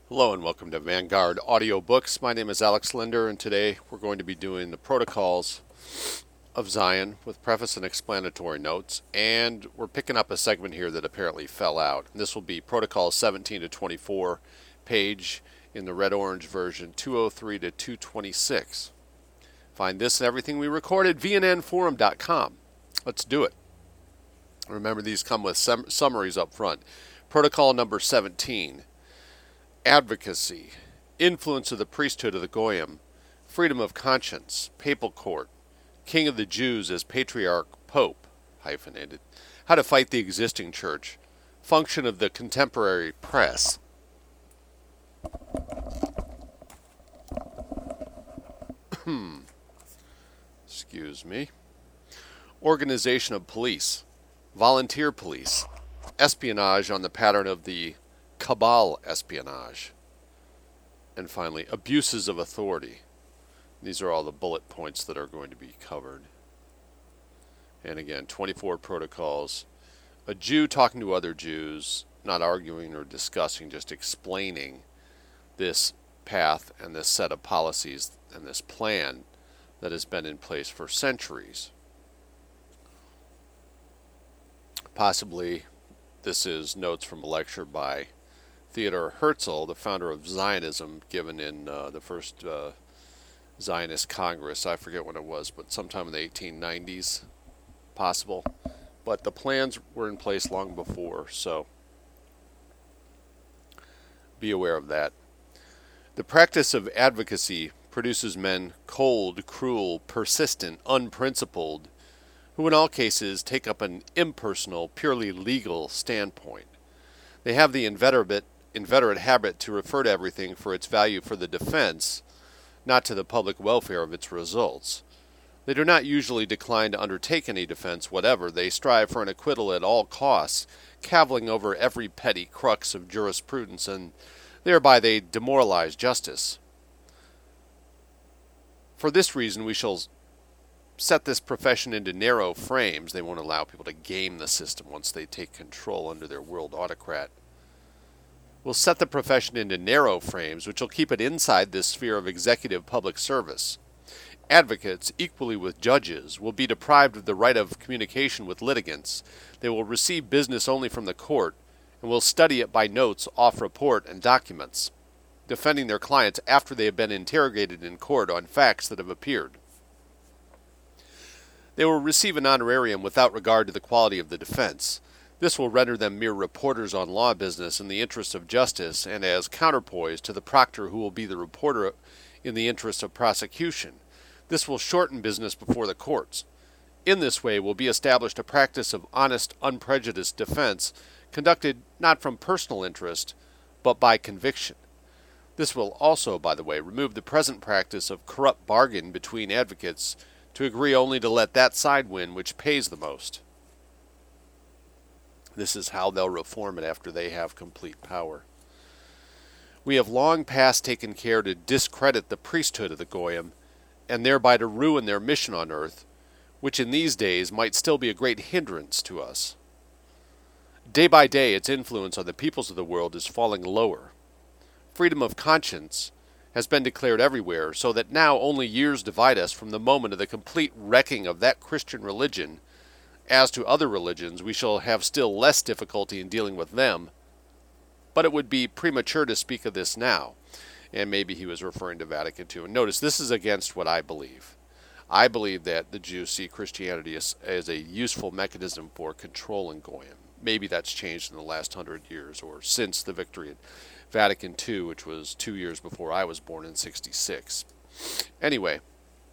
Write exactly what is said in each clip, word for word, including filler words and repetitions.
Hello and welcome to Vanguard Audiobooks. My name is Alex Linder, and today we're going to be doing the Protocols of Zion with preface and explanatory notes, and we're picking up a segment here that apparently fell out. This will be Protocols seventeen to twenty-four, page in the red-orange version two oh three to two twenty-six. Find this and everything we recorded at v n n forum dot com. Let's do it. Remember, these come with sum- summaries up front. Protocol number seventeen. Advocacy, influence of the priesthood of the Goyim, freedom of conscience, papal court, king of the Jews as patriarch, pope, hyphenated, how to fight the existing church, function of the contemporary press. Excuse me. Organization of police, volunteer police, espionage on the pattern of the cabal espionage, and finally, abuses of authority. These are all the bullet points that are going to be covered. And again, twenty-four protocols. A Jew talking to other Jews, not arguing or discussing, just explaining this path and this set of policies and this plan that has been in place for centuries. Possibly this is notes from a lecture by Theodor Herzl, the founder of Zionism, given in uh, the first uh, Zionist Congress. I forget when it was, but sometime in the eighteen nineties, possible. But the plans were in place long before, so be aware of that. The practice of advocacy produces men cold, cruel, persistent, unprincipled, who in all cases take up an impersonal, purely legal standpoint. They have the inveterate inveterate habit to refer to everything for its value for the defense, not to the public welfare of its results. They do not usually decline to undertake any defense whatever. They strive for an acquittal at all costs, caviling over every petty crux of jurisprudence, and thereby they demoralize justice. For this reason, we shall set this profession into narrow frames. They won't allow people to game the system once they take control under their world autocrat. We'll set the profession into narrow frames, which will keep it inside this sphere of executive public service. Advocates, equally with judges, will be deprived of the right of communication with litigants. They will receive business only from the court, and will study it by notes, off report, and documents, defending their clients after they have been interrogated in court on facts that have appeared. They will receive an honorarium without regard to the quality of the defense. This will render them mere reporters on law business in the interest of justice, and as counterpoise to the proctor who will be the reporter in the interest of prosecution. This will shorten business before the courts. In this way will be established a practice of honest, unprejudiced defense, conducted not from personal interest, but by conviction. This will also, by the way, remove the present practice of corrupt bargain between advocates to agree only to let that side win which pays the most. This is how they'll reform it after they have complete power. We have long past taken care to discredit the priesthood of the Goyim, and thereby to ruin their mission on earth, which in these days might still be a great hindrance to us. Day by day its influence on the peoples of the world is falling lower. Freedom of conscience has been declared everywhere, so that now only years divide us from the moment of the complete wrecking of that Christian religion. As to other religions, we shall have still less difficulty in dealing with them, but it would be premature to speak of this now. And maybe he was referring to Vatican two. And notice, this is against what I believe. I believe that the Jews see Christianity as, as a useful mechanism for controlling Goyim. Maybe that's changed in the last hundred years, or since the victory at Vatican two, which was two years before I was born in sixty-six. Anyway,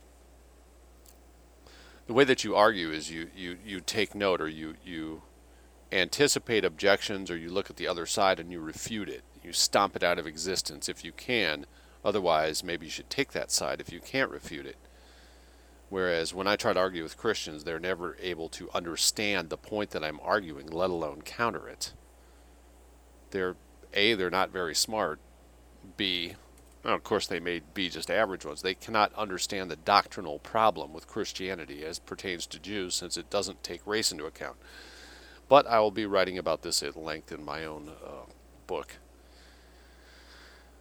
the way that you argue is you, you, you take note, or you, you anticipate objections, or you look at the other side and you refute it. You stomp it out of existence if you can. Otherwise, maybe you should take that side if you can't refute it. Whereas when I try to argue with Christians, they're never able to understand the point that I'm arguing, let alone counter it. They're, A, they're not very smart. B, well, of course they may be just average ones. They cannot understand the doctrinal problem with Christianity as pertains to Jews, since it doesn't take race into account. But I will be writing about this at length in my own uh, book.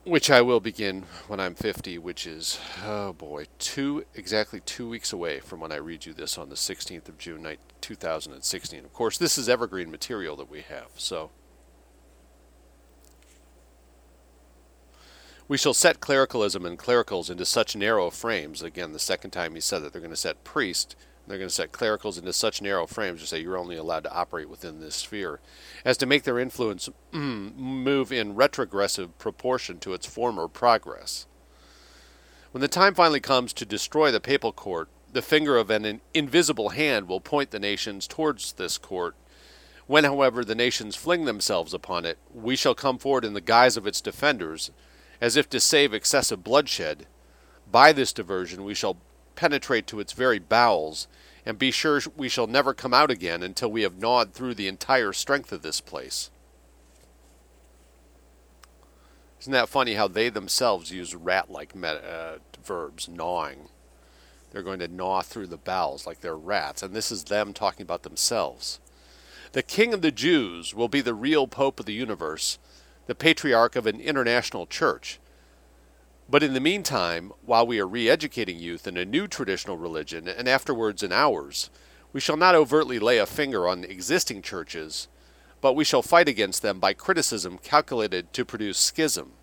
which I will begin when I'm fifty, which is, oh boy, two exactly two weeks away from when I read you this on the sixteenth of June, two thousand sixteen. Of course, this is evergreen material that we have, so. We shall set clericalism and clericals into such narrow frames. Again, the second time he said that they're going to set priests, they're going to set clericals into such narrow frames to say you're only allowed to operate within this sphere, as to make their influence move in retrogressive proportion to its former progress. When the time finally comes to destroy the papal court, the finger of an invisible hand will point the nations towards this court. When, however, the nations fling themselves upon it, we shall come forward in the guise of its defenders, as if to save excessive bloodshed. By this diversion we shall penetrate to its very bowels, and be sure we shall never come out again until we have gnawed through the entire strength of this place. Isn't that funny how they themselves use rat-like meta, uh, verbs, gnawing? They're going to gnaw through the bowels like they're rats, and this is them talking about themselves. The King of the Jews will be the real Pope of the universe, the patriarch of an international church. But in the meantime, while we are re-educating youth in a new traditional religion, and afterwards in ours, we shall not overtly lay a finger on existing churches, but we shall fight against them by criticism calculated to produce schism.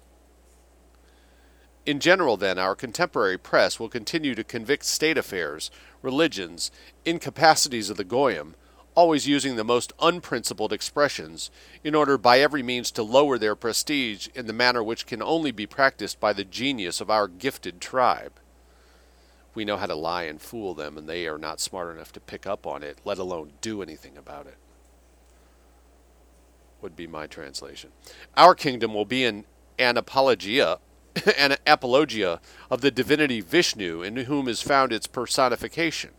In general, then, our contemporary press will continue to convict state affairs, religions, incapacities of the Goyim, always using the most unprincipled expressions, in order by every means to lower their prestige in the manner which can only be practiced by the genius of our gifted tribe. We know how to lie and fool them, and they are not smart enough to pick up on it, let alone do anything about it. Would be my translation. Our kingdom will be an, an apologia, an apologia of the divinity Vishnu, in whom is found its personification.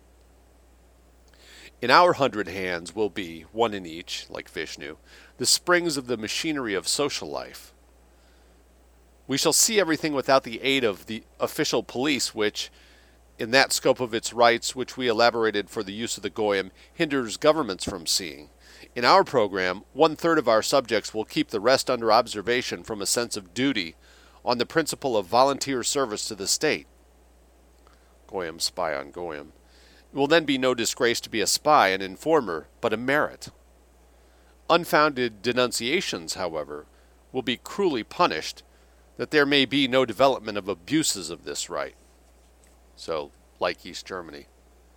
In our hundred hands will be, one in each, like Vishnu, the springs of the machinery of social life. We shall see everything without the aid of the official police, which, in that scope of its rights which we elaborated for the use of the Goyim, hinders governments from seeing. In our program, one-third of our subjects will keep the rest under observation from a sense of duty on the principle of volunteer service to the state. Goyim spy on Goyim. It will then be no disgrace to be a spy, an informer, but a merit. Unfounded denunciations, however, will be cruelly punished, that there may be no development of abuses of this right. So, like East Germany,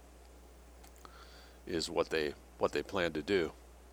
is what they what they plan to do.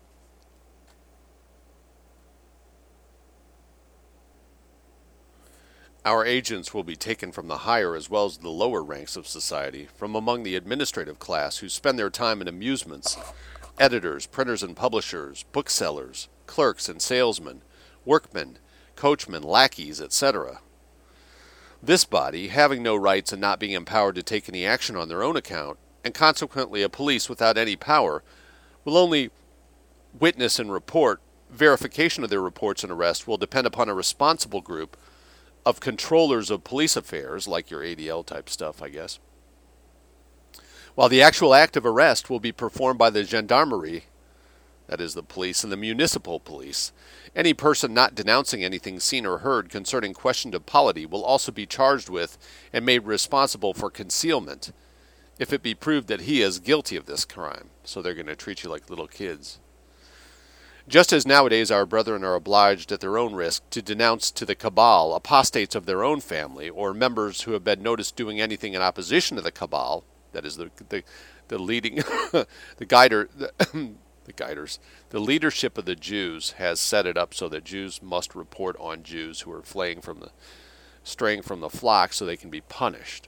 Our agents will be taken from the higher as well as the lower ranks of society, from among the administrative class who spend their time in amusements, editors, printers and publishers, booksellers, clerks and salesmen, workmen, coachmen, lackeys, et cetera. This body, having no rights and not being empowered to take any action on their own account, and consequently a police without any power, will only witness and report. Verification of their reports and arrests will depend upon a responsible group of controllers of police affairs, like your A D L type stuff, I guess. While the actual act of arrest will be performed by the gendarmerie, that is the police, and the municipal police. Any person not denouncing anything seen or heard concerning questions of polity will also be charged with and made responsible for concealment, if it be proved that he is guilty of this crime. So they're going to treat you like little kids. Just as nowadays our brethren are obliged at their own risk to denounce to the cabal apostates of their own family, or members who have been noticed doing anything in opposition to the cabal, that is the the, the leading the guider the, the guiders the leadership of the Jews has set it up so that Jews must report on Jews who are fleeing from the straying from the flock, so they can be punished.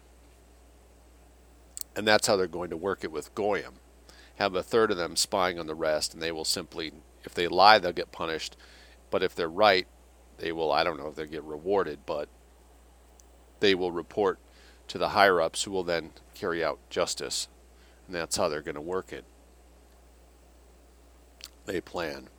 And that's how they're going to work it with Goyim. Have a third of them spying on the rest, and they will simply, if they lie, they'll get punished. But if they're right, they will, I don't know if they'll get rewarded, but they will report to the higher-ups, who will then carry out justice. And that's how they're going to work it. They plan.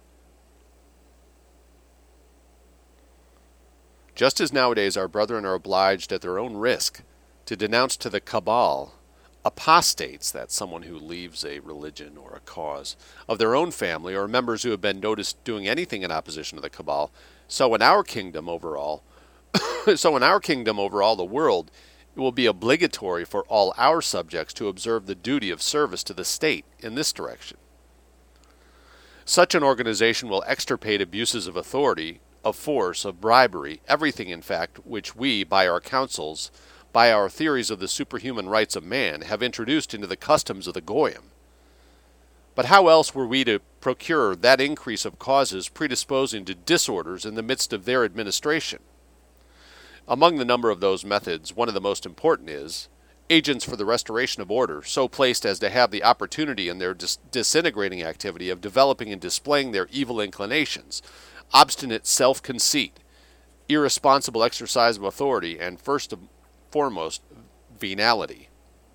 Just as nowadays our brethren are obliged at their own risk to denounce to the cabal apostates, that's someone who leaves a religion or a cause, of their own family, or members who have been noticed doing anything in opposition to the cabal, so in our kingdom overall, So in our kingdom over all the world, it will be obligatory for all our subjects to observe the duty of service to the state in this direction. Such an organization will extirpate abuses of authority, of force, of bribery, everything, in fact, which we, by our counsels, by our theories of the superhuman rights of man, have introduced into the customs of the Goyim. But how else were we to procure that increase of causes predisposing to disorders in the midst of their administration? Among the number of those methods, one of the most important is agents for the restoration of order, so placed as to have the opportunity in their dis- disintegrating activity of developing and displaying their evil inclinations, obstinate self-conceit, irresponsible exercise of authority, and first and foremost, venality.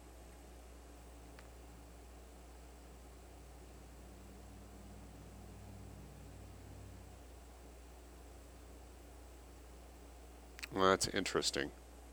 Well, that's interesting.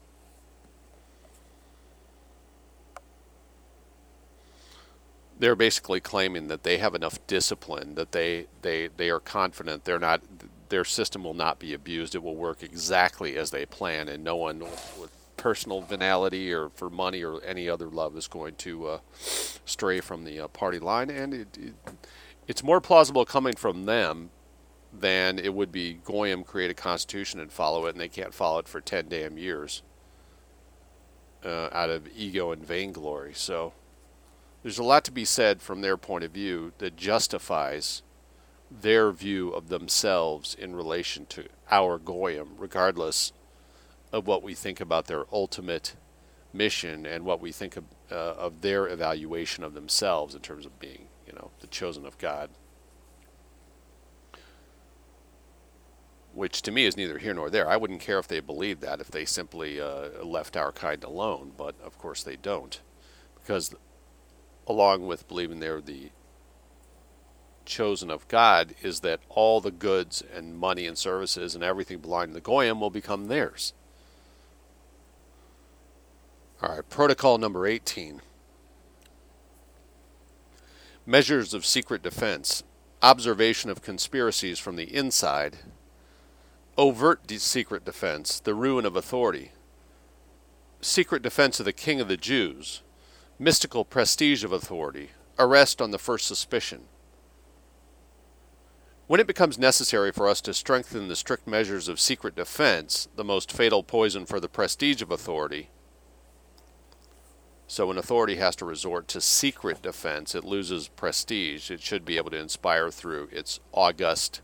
They're basically claiming that they have enough discipline that they, they, they are confident they're not their system will not be abused. It will work exactly as they plan, and no one with personal venality or for money or any other love is going to uh, stray from the uh, party line. And it, it, it's more plausible coming from them than it would be Goyim create a constitution and follow it, and they can't follow it for ten damn years uh, out of ego and vainglory. So there's a lot to be said from their point of view that justifies their view of themselves in relation to our Goyim, regardless of what we think about their ultimate mission and what we think of, uh, of their evaluation of themselves in terms of being, you know, the chosen of God. Which to me is neither here nor there. I wouldn't care if they believed that, if they simply uh, left our kind alone, but of course they don't. Because along with believing they're the chosen of God is that all the goods and money and services and everything belonging to the Goyim will become theirs. All right, protocol number eighteen. Measures of secret defense. Observation of conspiracies from the inside. Overt de- secret defense, the ruin of authority. Secret defense of the king of the Jews. Mystical prestige of authority. Arrest on the first suspicion. When it becomes necessary for us to strengthen the strict measures of secret defense, the most fatal poison for the prestige of authority, so when authority has to resort to secret defense, it loses prestige. It should be able to inspire through its august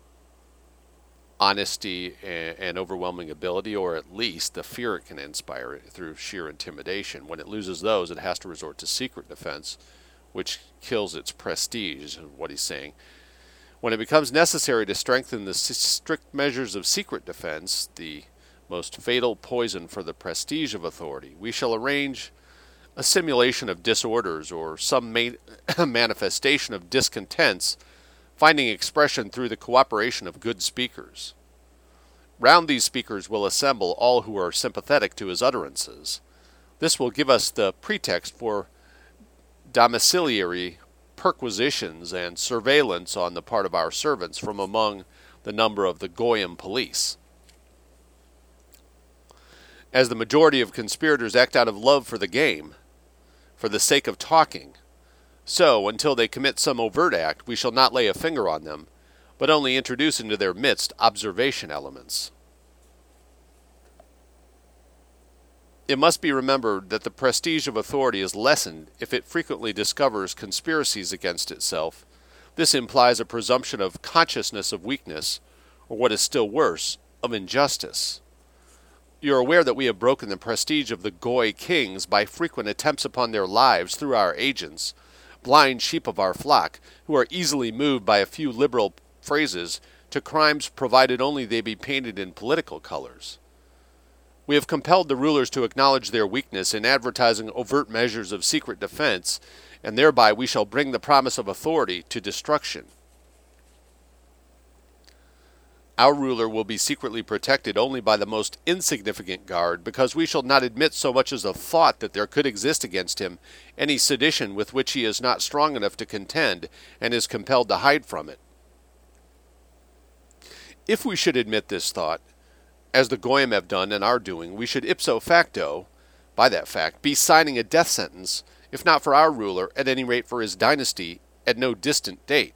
honesty and, and overwhelming ability, or at least the fear it can inspire it through sheer intimidation. When it loses those, it has to resort to secret defense, which kills its prestige, is what he's saying. When it becomes necessary to strengthen the strict measures of secret defense, the most fatal poison for the prestige of authority, we shall arrange a simulation of disorders or some ma- manifestation of discontents, finding expression through the cooperation of good speakers. Round these speakers will assemble all who are sympathetic to his utterances. This will give us the pretext for domiciliary perquisitions and surveillance on the part of our servants from among the number of the Goyim police. As the majority of conspirators act out of love for the game, for the sake of talking, so, until they commit some overt act, we shall not lay a finger on them, but only introduce into their midst observation elements. It must be remembered that the prestige of authority is lessened if it frequently discovers conspiracies against itself. This implies a presumption of consciousness of weakness, or what is still worse, of injustice. You are aware that we have broken the prestige of the Goy kings by frequent attempts upon their lives through our agents, blind sheep of our flock, who are easily moved by a few liberal phrases to crimes provided only they be painted in political colors. We have compelled the rulers to acknowledge their weakness in advertising overt measures of secret defense, and thereby we shall bring the promise of authority to destruction. Our ruler will be secretly protected only by the most insignificant guard, because we shall not admit so much as a thought that there could exist against him any sedition with which he is not strong enough to contend and is compelled to hide from it. If we should admit this thought, as the Goyim have done and are doing, we should ipso facto, by that fact, be signing a death sentence, if not for our ruler, at any rate for his dynasty, at no distant date.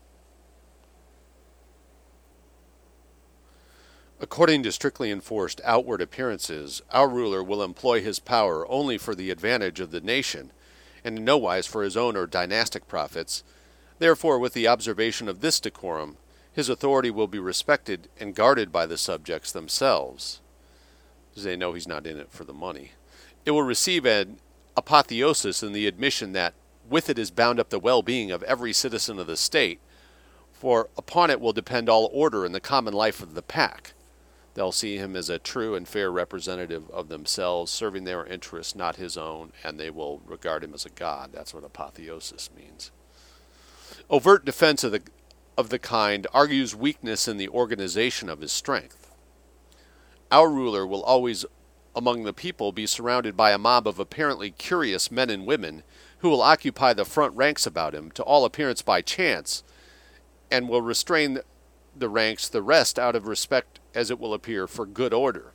According to strictly enforced outward appearances, our ruler will employ his power only for the advantage of the nation, and in no wise for his own or dynastic profits. Therefore, with the observation of this decorum, his authority will be respected and guarded by the subjects themselves, as they know he's not in it for the money. It will receive an apotheosis in the admission that with it is bound up the well-being of every citizen of the state, for upon it will depend all order in the common life of the pack. They'll see him as a true and fair representative of themselves, serving their interests, not his own, and they will regard him as a god. That's what apotheosis means. Overt defense of the of the kind argues weakness in the organization of his strength. Our ruler will always, among the people, be surrounded by a mob of apparently curious men and women who will occupy the front ranks about him, to all appearance by chance, and will restrain the ranks the rest out of respect, as it will appear, for good order.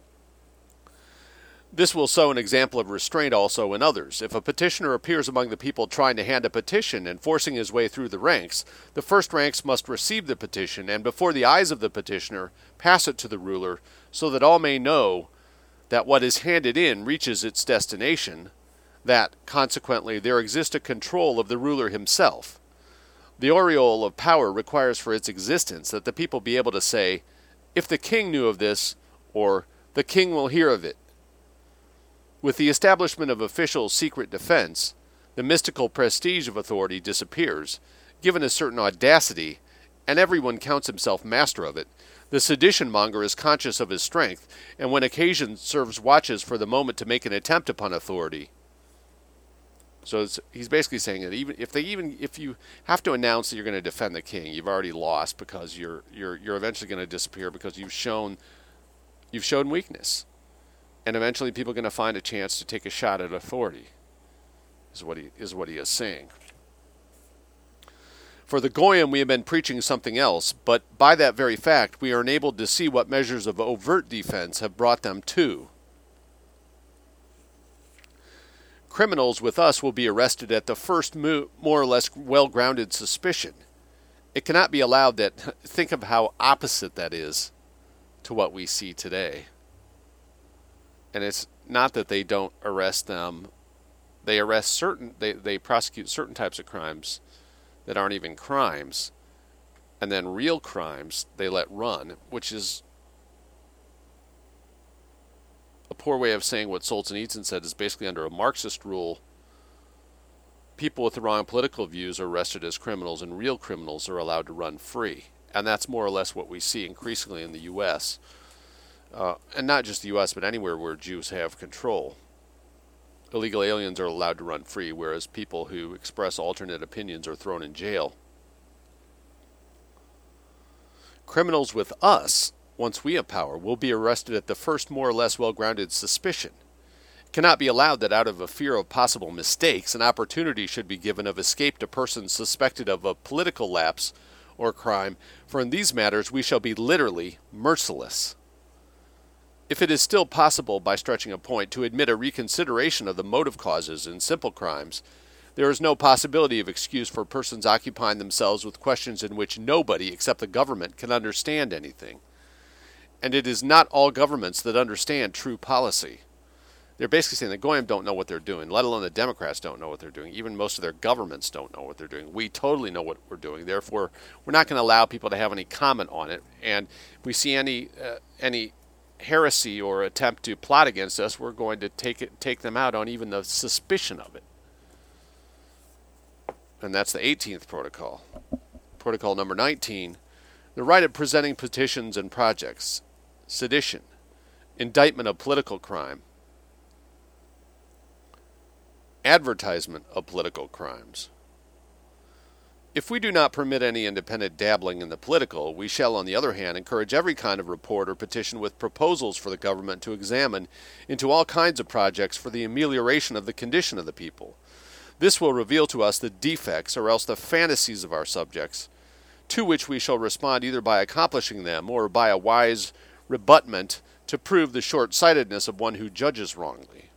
This will show an example of restraint also in others. If a petitioner appears among the people trying to hand a petition and forcing his way through the ranks, the first ranks must receive the petition, and before the eyes of the petitioner, pass it to the ruler, so that all may know that what is handed in reaches its destination, that, consequently, there exists a control of the ruler himself. The aureole of power requires for its existence that the people be able to say, "If the king knew of this," or "the king will hear of it." With the establishment of official secret defense, the mystical prestige of authority disappears, given a certain audacity, and everyone counts himself master of it. The sedition monger is conscious of his strength, and when occasion serves watches for the moment to make an attempt upon authority. So it's, he's basically saying that even if they even if you have to announce that you're going to defend the king, you've already lost, because you're you're you're eventually going to disappear because you've shown you've shown weakness. And eventually people are going to find a chance to take a shot at authority, is what he is what he is saying. For the Goyim we have been preaching something else, but by that very fact we are enabled to see what measures of overt defense have brought them to. Criminals with us will be arrested at the first mo- more or less well-grounded suspicion. It cannot be allowed that, think of how opposite that is to what we see today. And it's not that they don't arrest them. They arrest certain, they, they prosecute certain types of crimes that aren't even crimes. And then real crimes they let run, which is a poor way of saying what Solzhenitsyn said is basically under a Marxist rule. People with the wrong political views are arrested as criminals, and real criminals are allowed to run free. And that's more or less what we see increasingly in the U S Uh, and not just the U S, but anywhere where Jews have control. Illegal aliens are allowed to run free, whereas people who express alternate opinions are thrown in jail. Criminals with us, once we have power, will be arrested at the first more or less well-grounded suspicion. It cannot be allowed that out of a fear of possible mistakes, an opportunity should be given of escape to persons suspected of a political lapse or crime, for in these matters we shall be literally merciless. If it is still possible, by stretching a point, to admit a reconsideration of the motive causes in simple crimes, there is no possibility of excuse for persons occupying themselves with questions in which nobody except the government can understand anything. And it is not all governments that understand true policy. They're basically saying the Goyim don't know what they're doing, let alone the Democrats don't know what they're doing. Even most of their governments don't know what they're doing. We totally know what we're doing. Therefore, we're not going to allow people to have any comment on it. And if we see any uh, any heresy or attempt to plot against us, we're going to take it, take them out on even the suspicion of it. And that's the eighteenth protocol. Protocol number nineteen, the right of presenting petitions and projects, sedition, indictment of political crime, advertisement of political crimes. If we do not permit any independent dabbling in the political, we shall, on the other hand, encourage every kind of report or petition with proposals for the government to examine into all kinds of projects for the amelioration of the condition of the people. This will reveal to us the defects or else the fantasies of our subjects, to which we shall respond either by accomplishing them or by a wise rebutment to prove the short-sightedness of one who judges wrongly.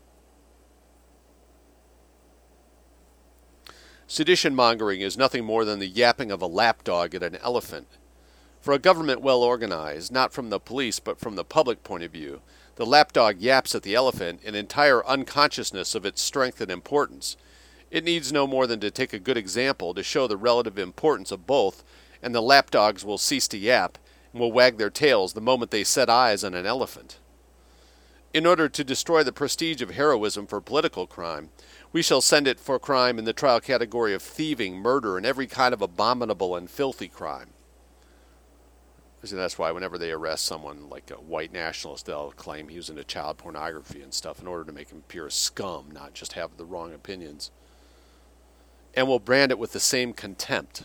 Sedition-mongering is nothing more than the yapping of a lapdog at an elephant. For a government well organized, not from the police but from the public point of view, the lapdog yaps at the elephant in entire unconsciousness of its strength and importance. It needs no more than to take a good example to show the relative importance of both, and the lapdogs will cease to yap and will wag their tails the moment they set eyes on an elephant. In order to destroy the prestige of heroism for political crime, we shall send it for crime in the trial category of thieving, murder, and every kind of abominable and filthy crime. See, that's why whenever they arrest someone like a white nationalist, they'll claim he was into child pornography and stuff in order to make him appear as scum, not just have the wrong opinions. And will brand it with the same contempt.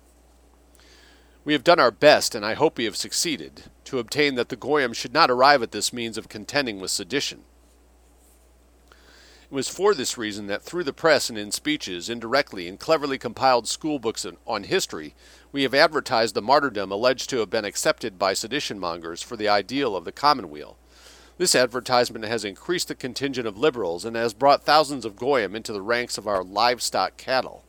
We have done our best, and I hope we have succeeded, to obtain that the Goyim should not arrive at this means of contending with sedition. It was for this reason that through the press and in speeches, indirectly, in cleverly compiled school books on history, we have advertised the martyrdom alleged to have been accepted by sedition-mongers for the ideal of the commonweal. This advertisement has increased the contingent of liberals and has brought thousands of Goyim into the ranks of our livestock cattle.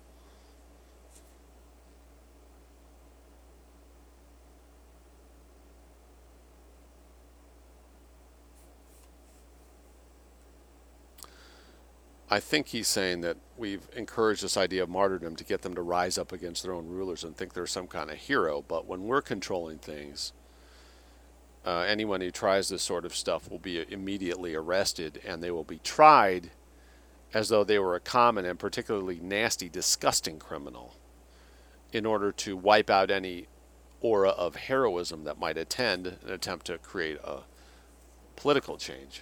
I think he's saying that we've encouraged this idea of martyrdom to get them to rise up against their own rulers and think they're some kind of hero. But when we're controlling things, uh, anyone who tries this sort of stuff will be immediately arrested, and they will be tried as though they were a common and particularly nasty, disgusting criminal in order to wipe out any aura of heroism that might attend an attempt to create a political change.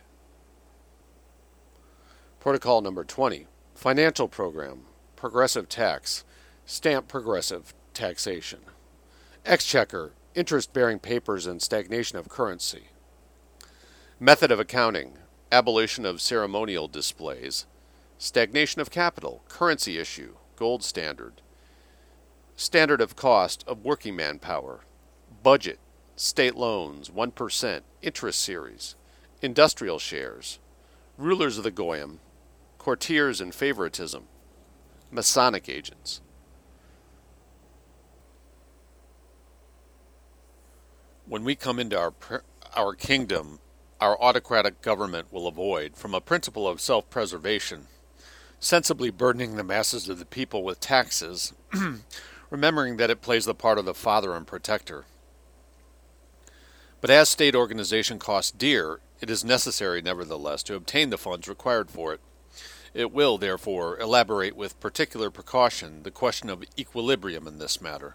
Protocol number twenty, financial program, progressive tax, stamp progressive taxation, exchequer, interest-bearing papers and stagnation of currency, method of accounting, abolition of ceremonial displays, stagnation of capital, currency issue, gold standard, standard of cost of working manpower, budget, state loans, one percent, interest series, industrial shares, rulers of the Goyim, courtiers and favoritism, Masonic agents. When we come into our our kingdom, our autocratic government will avoid, from a principle of self-preservation, sensibly burdening the masses of the people with taxes, remembering that it plays the part of the father and protector. But as state organization costs dear, it is necessary, nevertheless, to obtain the funds required for it. It will, therefore, elaborate with particular precaution the question of equilibrium in this matter.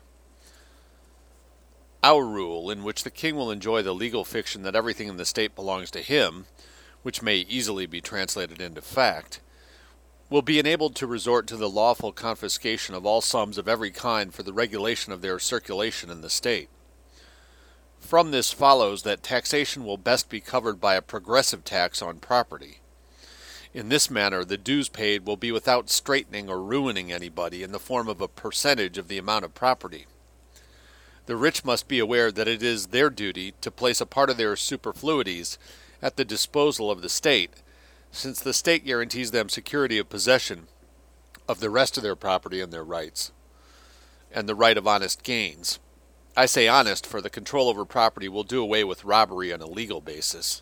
Our rule, in which the king will enjoy the legal fiction that everything in the state belongs to him, which may easily be translated into fact, will be enabled to resort to the lawful confiscation of all sums of every kind for the regulation of their circulation in the state. From this follows that taxation will best be covered by a progressive tax on property. In this manner, the dues paid will be without straitening or ruining anybody in the form of a percentage of the amount of property. The rich must be aware that it is their duty to place a part of their superfluities at the disposal of the state, since the state guarantees them security of possession of the rest of their property and their rights, and the right of honest gains. I say honest, for the control over property will do away with robbery on a legal basis.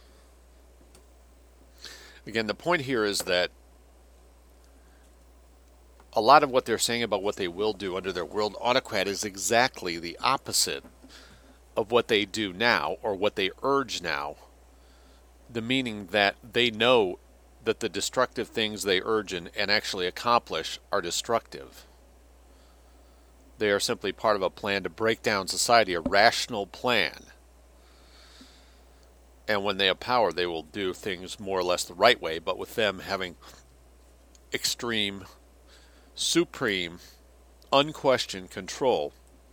Again, the point here is that a lot of what they're saying about what they will do under their world autocrat is exactly the opposite of what they do now, or what they urge now. The meaning that they know that the destructive things they urge and, and actually accomplish are destructive. They are simply part of a plan to break down society, a rational plan. And when they have power, they will do things more or less the right way, but with them having extreme, supreme, unquestioned control.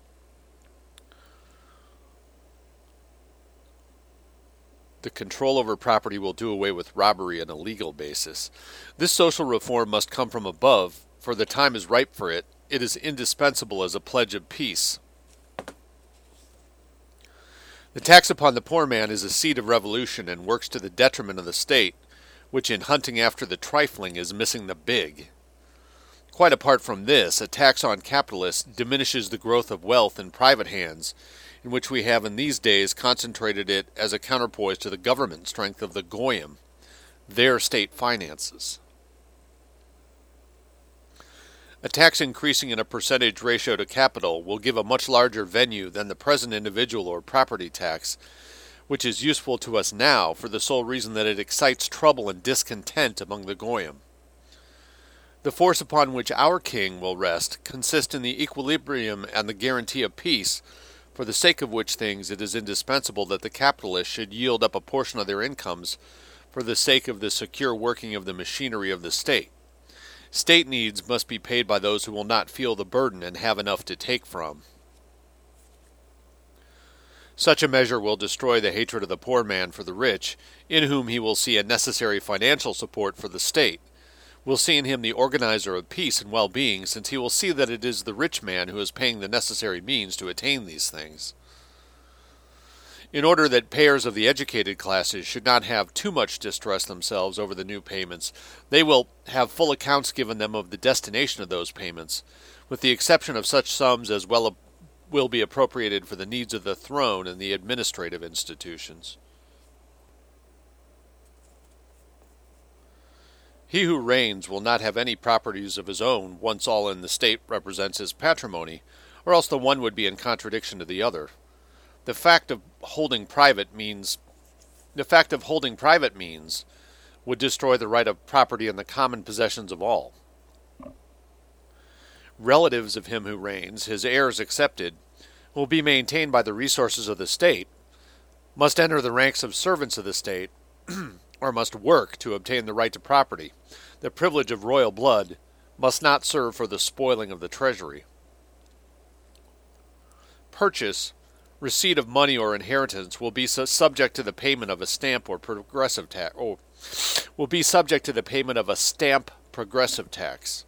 The control over property will do away with robbery on a legal basis. This social reform must come from above, for the time is ripe for it. It is indispensable as a pledge of peace. The tax upon the poor man is a seed of revolution and works to the detriment of the state, which in hunting after the trifling is missing the big. Quite apart from this, a tax on capitalists diminishes the growth of wealth in private hands, in which we have in these days concentrated it as a counterpoise to the government strength of the goyim, their state finances. A tax increasing in a percentage ratio to capital will give a much larger venue than the present individual or property tax, which is useful to us now for the sole reason that it excites trouble and discontent among the goyim. The force upon which our king will rest consists in the equilibrium and the guarantee of peace, for the sake of which things it is indispensable that the capitalists should yield up a portion of their incomes for the sake of the secure working of the machinery of the state. State needs must be paid by those who will not feel the burden and have enough to take from. Such a measure will destroy the hatred of the poor man for the rich, in whom he will see a necessary financial support for the state, will see in him the organizer of peace and well-being, since he will see that it is the rich man who is paying the necessary means to attain these things. In order that payers of the educated classes should not have too much distress themselves over the new payments, they will have full accounts given them of the destination of those payments, with the exception of such sums as well will be appropriated for the needs of the throne and the administrative institutions. He who reigns will not have any properties of his own once all in the state represents his patrimony, or else the one would be in contradiction to the other. The fact of holding private means the fact of holding private means would destroy the right of property in the common possessions of all. Relatives of him who reigns, his heirs excepted, will be maintained by the resources of the state, must enter the ranks of servants of the state, or must work to obtain the right to property. The privilege of royal blood must not serve for the spoiling of the treasury. Purchase, receipt of money or inheritance will be su- subject to the payment of a stamp or progressive tax, or will be subject to the payment of a stamp progressive tax.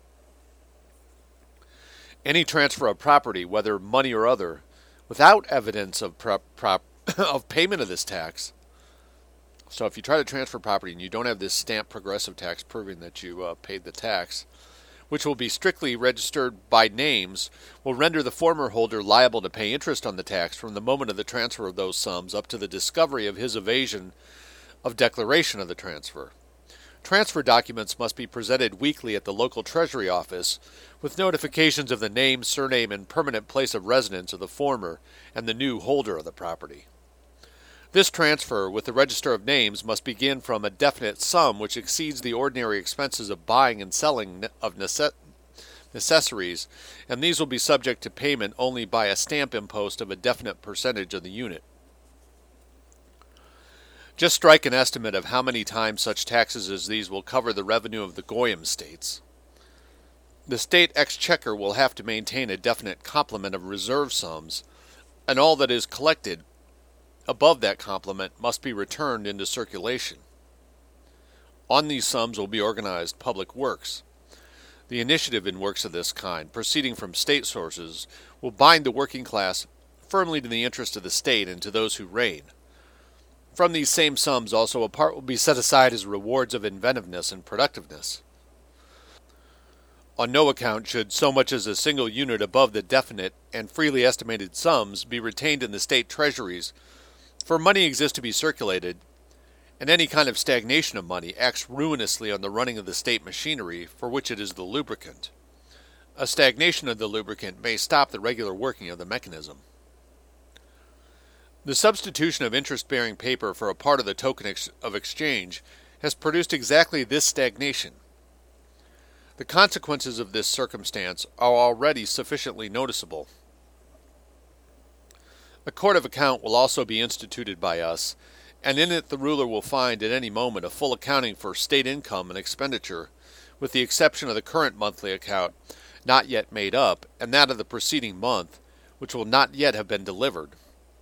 Any transfer of property, whether money or other, without evidence of prop, prop, of payment of this tax. So if you try to transfer property and you don't have this stamp progressive tax proving that you uh, paid the tax, which will be strictly registered by names, will render the former holder liable to pay interest on the tax from the moment of the transfer of those sums up to the discovery of his evasion of declaration of the transfer. Transfer documents must be presented weekly at the local treasury office, with notifications of the name, surname, and permanent place of residence of the former and the new holder of the property. This transfer, with the register of names, must begin from a definite sum which exceeds the ordinary expenses of buying and selling of necess- necessaries, and these will be subject to payment only by a stamp impost of a definite percentage of the unit. Just strike an estimate of how many times such taxes as these will cover the revenue of the goyim states. The state exchequer will have to maintain a definite complement of reserve sums, and all that is collected above that complement must be returned into circulation. On these sums will be organized public works. The initiative in works of this kind, proceeding from state sources, will bind the working class firmly to the interest of the state and to those who reign. From these same sums also a part will be set aside as rewards of inventiveness and productiveness. On no account should so much as a single unit above the definite and freely estimated sums be retained in the state treasuries, for money exists to be circulated, and any kind of stagnation of money acts ruinously on the running of the state machinery, for which it is the lubricant. A stagnation of the lubricant may stop the regular working of the mechanism. The substitution of interest-bearing paper for a part of the token ex- of exchange has produced exactly this stagnation. The consequences of this circumstance are already sufficiently noticeable. A court of account will also be instituted by us, and in it the ruler will find at any moment a full accounting for state income and expenditure, with the exception of the current monthly account, not yet made up, and that of the preceding month, which will not yet have been delivered.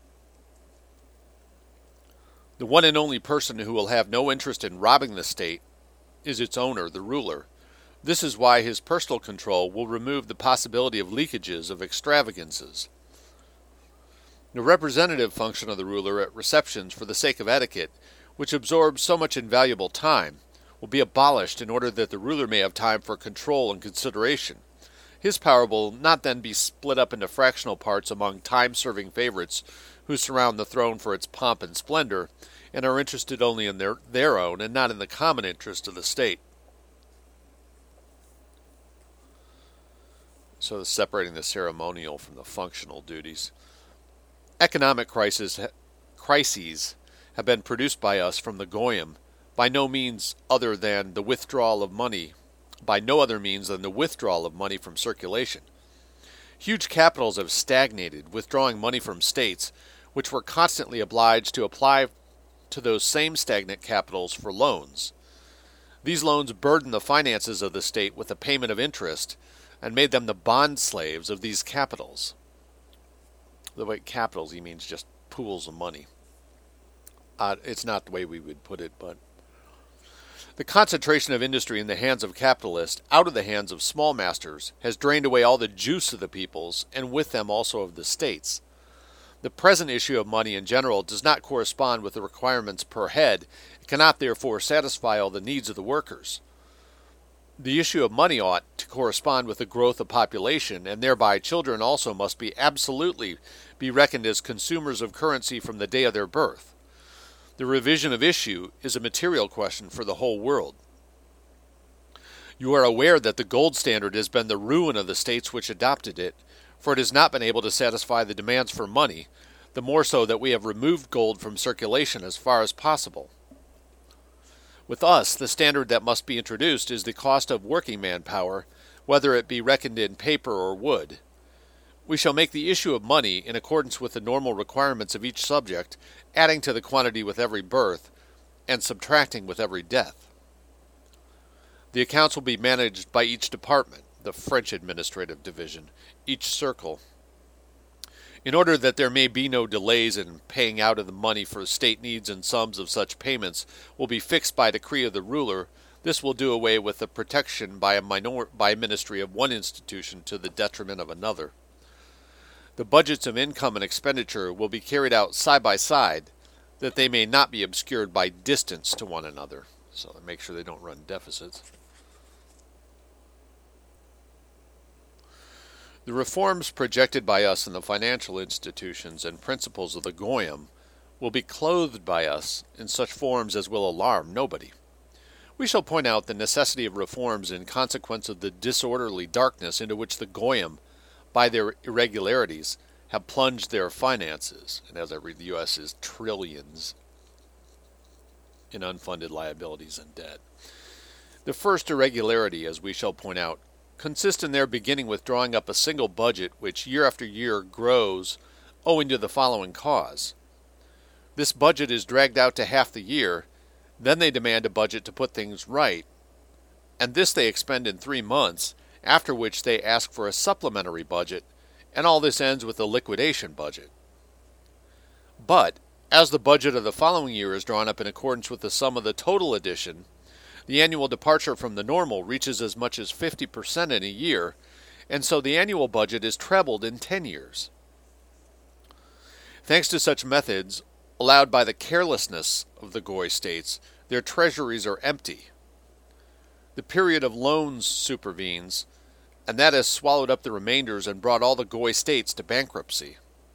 The one and only person who will have no interest in robbing the state is its owner, the ruler. This is why his personal control will remove the possibility of leakages of extravagances. The representative function of the ruler at receptions for the sake of etiquette, which absorbs so much invaluable time, will be abolished in order that the ruler may have time for control and consideration. His power will not then be split up into fractional parts among time-serving favorites who surround the throne for its pomp and splendor, and are interested only in their, their own and not in the common interest of the state. So separating the ceremonial from the functional duties. Economic crises, crises have been produced by us from the Goyim by no means other than the withdrawal of money, by no other means than the withdrawal of money from circulation. Huge capitals have stagnated, withdrawing money from states, which were constantly obliged to apply to those same stagnant capitals for loans. These loans burdened the finances of the state with the payment of interest, and made them the bond slaves of these capitals. The way capitals, he means just pools of money. Uh, it's not the way we would put it, but the concentration of industry in the hands of capitalists, out of the hands of small masters, has drained away all the juice of the peoples, and with them also of the states. The present issue of money in general does not correspond with the requirements per head. It cannot therefore satisfy all the needs of the workers. The issue of money ought to correspond with the growth of population, and thereby children also must be absolutely be reckoned as consumers of currency from the day of their birth. The revision of issue is a material question for the whole world. You are aware that the gold standard has been the ruin of the states which adopted it, for it has not been able to satisfy the demands for money, the more so that we have removed gold from circulation as far as possible. With us, the standard that must be introduced is the cost of working manpower, whether it be reckoned in paper or wood. We shall make the issue of money in accordance with the normal requirements of each subject, adding to the quantity with every birth, and subtracting with every death. The accounts will be managed by each department, the French administrative division, each circle. In order that there may be no delays in paying out of the money for state needs, and sums of such payments will be fixed by decree of the ruler, this will do away with the protection by a minor, by a ministry of one institution to the detriment of another. The budgets of income and expenditure will be carried out side by side, that they may not be obscured by distance to one another, so make sure they don't run deficits. The reforms projected by us in the financial institutions and principles of the Goyim will be clothed by us in such forms as will alarm nobody. We shall point out the necessity of reforms in consequence of the disorderly darkness into which the Goyim, by their irregularities, have plunged their finances, and as I read, the U S is trillions in unfunded liabilities and debt. The first irregularity, as we shall point out, consists in their beginning with drawing up a single budget which year after year grows owing to the following cause. This budget is dragged out to half the year, then they demand a budget to put things right, and this they expend in three months, after which they ask for a supplementary budget, and all this ends with a liquidation budget. But, as the budget of the following year is drawn up in accordance with the sum of the total addition, the annual departure from the normal reaches as much as fifty percent in a year, and so the annual budget is trebled in ten years. Thanks to such methods, allowed by the carelessness of the Goy states, their treasuries are empty. The period of loans supervenes, and that has swallowed up the remainders and brought all the Goy states to bankruptcy.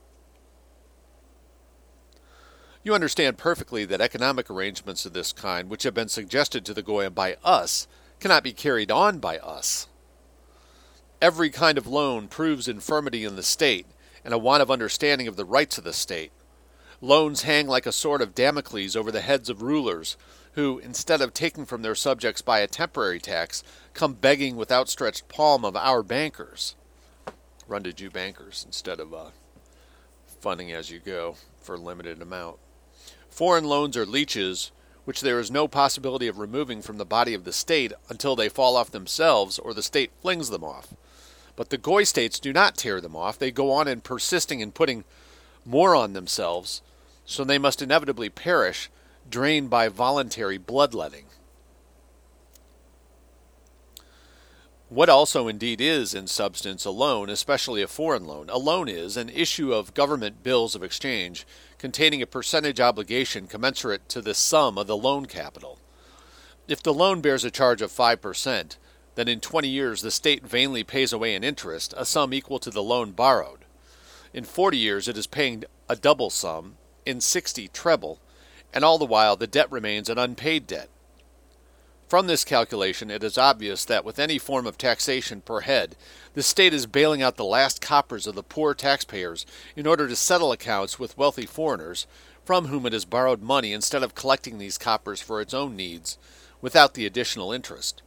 You understand perfectly that economic arrangements of this kind, which have been suggested to the Goyim by us, cannot be carried on by us. Every kind of loan proves infirmity in the state, and a want of understanding of the rights of the state. Loans hang like a sword of Damocles over the heads of rulers, who, instead of taking from their subjects by a temporary tax, come begging with outstretched palm of our bankers. Run to Jew bankers instead of uh, funding as you go for a limited amount. Foreign loans are leeches, which there is no possibility of removing from the body of the state until they fall off themselves or the state flings them off. But the Goy states do not tear them off. They go on in persisting in putting more on themselves, so they must inevitably perish, drained by voluntary bloodletting. What also indeed is, in substance, a loan, especially a foreign loan? A loan is an issue of government bills of exchange containing a percentage obligation commensurate to the sum of the loan capital. If the loan bears a charge of five percent, then in twenty years the state vainly pays away in interest a sum equal to the loan borrowed. In forty years it is paying a double sum, in sixty treble, and all the while the debt remains an unpaid debt. From this calculation, it is obvious that with any form of taxation per head, the state is bailing out the last coppers of the poor taxpayers in order to settle accounts with wealthy foreigners, from whom it has borrowed money instead of collecting these coppers for its own needs, without the additional interest.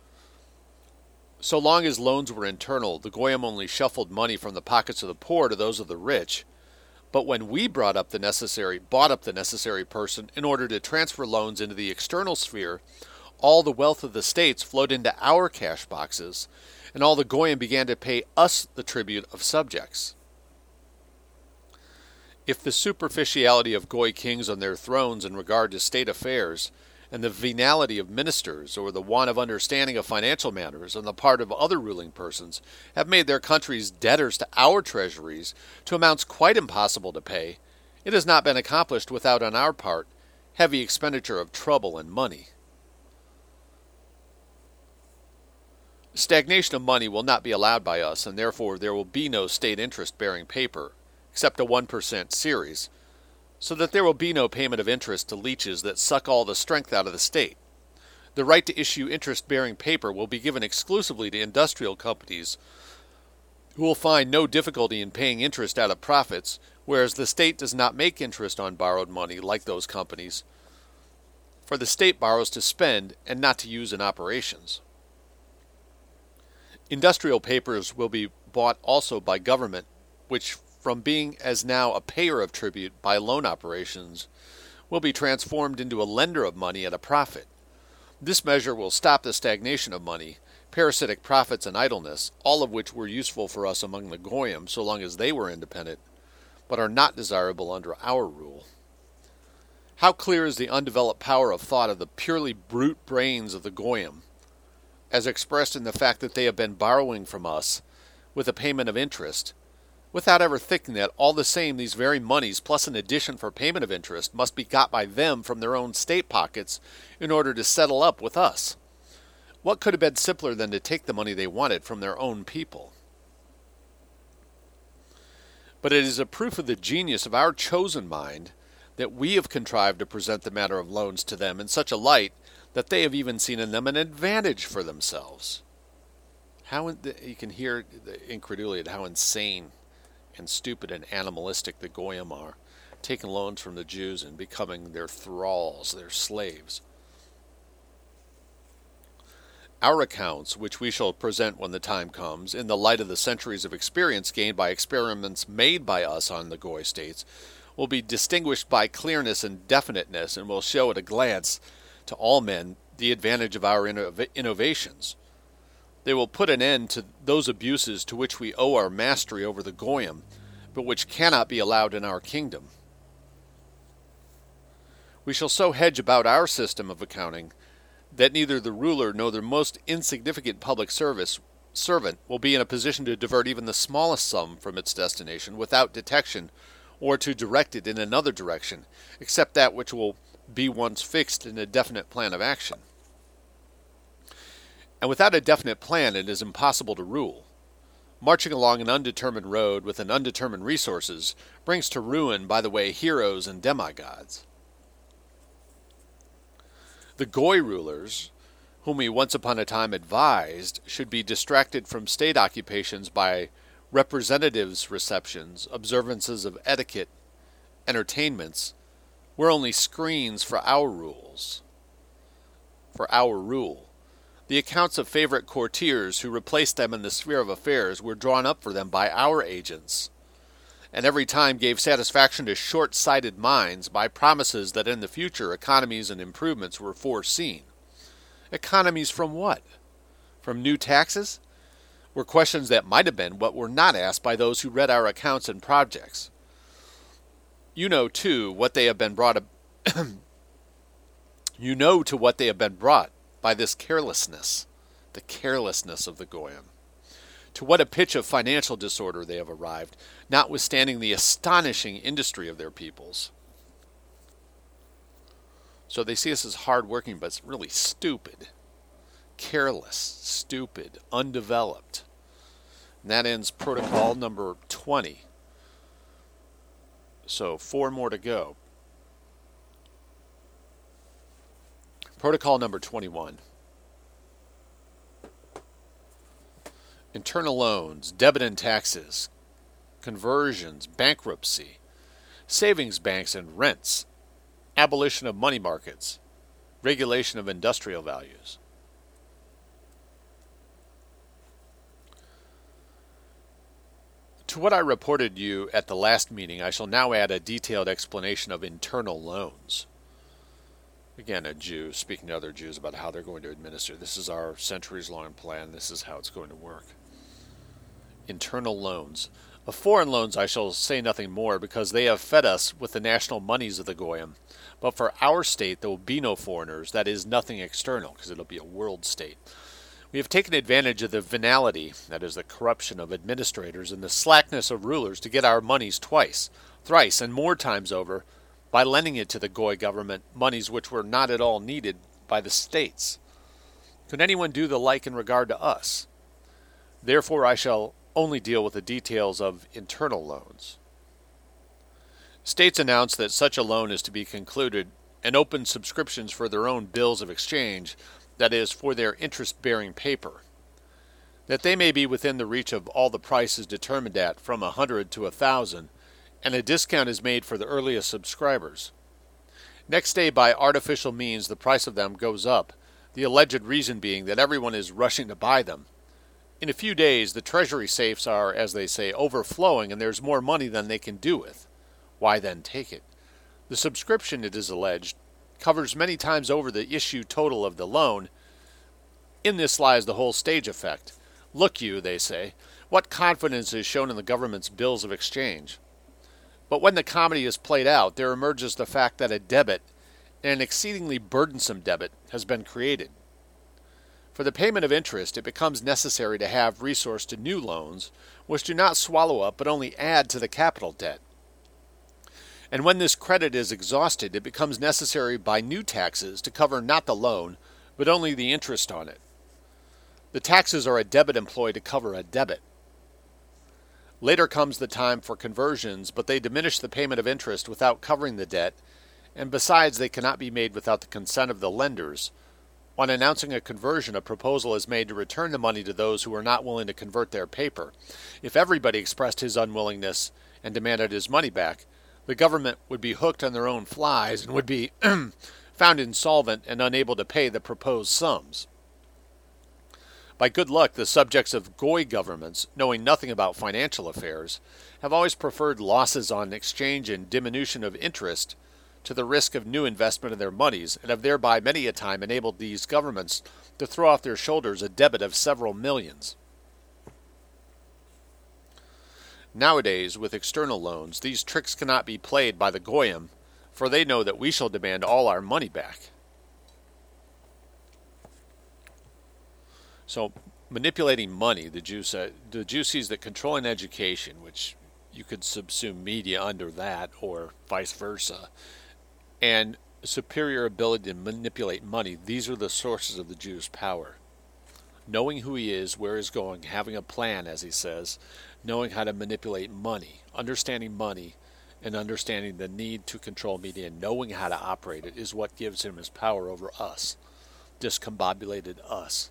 So long as loans were internal, the Goyim only shuffled money from the pockets of the poor to those of the rich. But when we brought up the necessary, bought up the necessary person in order to transfer loans into the external sphere, all the wealth of the states flowed into our cash boxes, and all the Goyim began to pay us the tribute of subjects. If the superficiality of Goy kings on their thrones in regard to state affairs, and the venality of ministers, or the want of understanding of financial matters on the part of other ruling persons, have made their countries debtors to our treasuries to amounts quite impossible to pay, it has not been accomplished without, on our part, heavy expenditure of trouble and money. Stagnation of money will not be allowed by us, and therefore there will be no state interest-bearing paper, except a one percent series, so that there will be no payment of interest to leeches that suck all the strength out of the state. The right to issue interest-bearing paper will be given exclusively to industrial companies, who will find no difficulty in paying interest out of profits, whereas the state does not make interest on borrowed money like those companies, for the state borrows to spend and not to use in operations. Industrial papers will be bought also by government, which, from being as now a payer of tribute by loan operations, will be transformed into a lender of money at a profit. This measure will stop the stagnation of money, parasitic profits and idleness, all of which were useful for us among the Goyim so long as they were independent, but are not desirable under our rule. How clear is the undeveloped power of thought of the purely brute brains of the Goyim, as expressed in the fact that they have been borrowing from us with a payment of interest, without ever thinking that all the same these very monies, plus an addition for payment of interest, must be got by them from their own state pockets in order to settle up with us. What could have been simpler than to take the money they wanted from their own people? But it is a proof of the genius of our chosen mind that we have contrived to present the matter of loans to them in such a light that they have even seen in them an advantage for themselves. How in, you can hear the incredulity at how insane and stupid and animalistic the Goyim are, taking loans from the Jews and becoming their thralls, their slaves. Our accounts, which we shall present when the time comes, in the light of the centuries of experience gained by experiments made by us on the Goy states, will be distinguished by clearness and definiteness, and will show at a glance to all men the advantage of our innov- innovations. They will put an end to those abuses to which we owe our mastery over the Goyim, but which cannot be allowed in our kingdom. We shall so hedge about our system of accounting that neither the ruler nor the most insignificant public service servant will be in a position to divert even the smallest sum from its destination without detection, or to direct it in another direction, except that which will be once fixed in a definite plan of action. And without a definite plan it is impossible to rule. Marching along an undetermined road with an undetermined resources brings to ruin by the way heroes and demigods. The Goy rulers, whom we once upon a time advised should be distracted from state occupations by representatives' receptions, observances of etiquette, entertainments, were only screens for our rules. For our rule. The accounts of favorite courtiers who replaced them in the sphere of affairs were drawn up for them by our agents, and every time gave satisfaction to short-sighted minds by promises that in the future economies and improvements were foreseen. Economies from what? From new taxes? Were questions that might have been but were not asked by those who read our accounts and projects. You know, too, what they have been brought you know to what they have been brought by this carelessness, the carelessness of the Goyim. To what a pitch of financial disorder they have arrived, notwithstanding the astonishing industry of their peoples. So they see us as hardworking, but it's really stupid. Careless, stupid, undeveloped. And that ends protocol number twenty. So four more to go. Protocol number twenty-one. Internal loans, debit and taxes, conversions, bankruptcy, savings banks and rents, abolition of money markets, regulation of industrial values. To what I reported you at the last meeting, I shall now add a detailed explanation of internal loans. Again, a Jew speaking to other Jews about how they're going to administer. This is our centuries-long plan. This is how it's going to work. Internal loans. Of foreign loans I shall say nothing more, because they have fed us with the national monies of the Goyim. But for our state there will be no foreigners, that is, nothing external, because it'll be a world state. We have taken advantage of the venality, that is, the corruption of administrators, and the slackness of rulers to get our monies twice, thrice, and more times over, by lending it to the Goy government, monies which were not at all needed by the states. Could anyone do the like in regard to us? Therefore I shall only deal with the details of internal loans. States announce that such a loan is to be concluded and open subscriptions for their own bills of exchange, that is, for their interest-bearing paper, that they may be within the reach of all the prices determined at from a hundred to a thousand, and a discount is made for the earliest subscribers. Next day, by artificial means, the price of them goes up, the alleged reason being that everyone is rushing to buy them. In a few days, the treasury safes are, as they say, overflowing, and there's more money than they can do with. Why then take it? The subscription, it is alleged, covers many times over the issue total of the loan. In this lies the whole stage effect. Look you, they say, what confidence is shown in the government's bills of exchange. But when the comedy is played out, there emerges the fact that a debit, and an exceedingly burdensome debit, has been created. For the payment of interest, it becomes necessary to have recourse to new loans, which do not swallow up but only add to the capital debt. And when this credit is exhausted, it becomes necessary by new taxes to cover not the loan, but only the interest on it. The taxes are a debit employed to cover a debit. Later comes the time for conversions, but they diminish the payment of interest without covering the debt, and besides they cannot be made without the consent of the lenders. On announcing a conversion, a proposal is made to return the money to those who are not willing to convert their paper. If everybody expressed his unwillingness and demanded his money back, the government would be hooked on their own flies and would be found insolvent and unable to pay the proposed sums. By good luck, the subjects of Goy governments, knowing nothing about financial affairs, have always preferred losses on exchange and diminution of interest to the risk of new investment in their monies, and have thereby many a time enabled these governments to throw off their shoulders a debit of several millions. Nowadays, with external loans, these tricks cannot be played by the Goyim, for they know that we shall demand all our money back. So, manipulating money, the Jew, say, the Jew sees that controlling education, which you could subsume media under that, or vice versa, and superior ability to manipulate money, these are the sources of the Jew's power. Knowing who he is, where he's going, having a plan, as he says, knowing how to manipulate money, understanding money, and understanding the need to control media, and knowing how to operate it is what gives him his power over us, discombobulated us.